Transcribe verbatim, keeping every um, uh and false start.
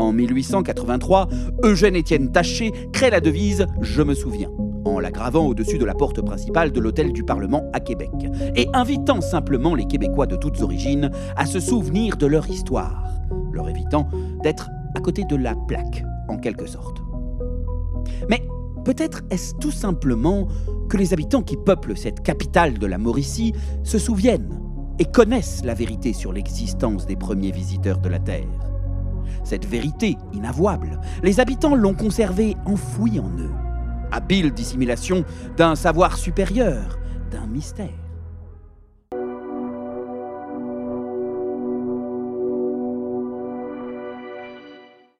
En mille huit cent quatre-vingt-trois, Eugène-Étienne Taché crée la devise « Je me souviens » en la gravant au-dessus de la porte principale de l'hôtel du Parlement à Québec, et invitant simplement les Québécois de toutes origines à se souvenir de leur histoire, leur évitant d'être à côté de la plaque, en quelque sorte. Mais peut-être est-ce tout simplement que les habitants qui peuplent cette capitale de la Mauricie se souviennent et connaissent la vérité sur l'existence des premiers visiteurs de la Terre. Cette vérité inavouable, les habitants l'ont conservée enfouie en eux. Habile dissimulation d'un savoir supérieur, d'un mystère.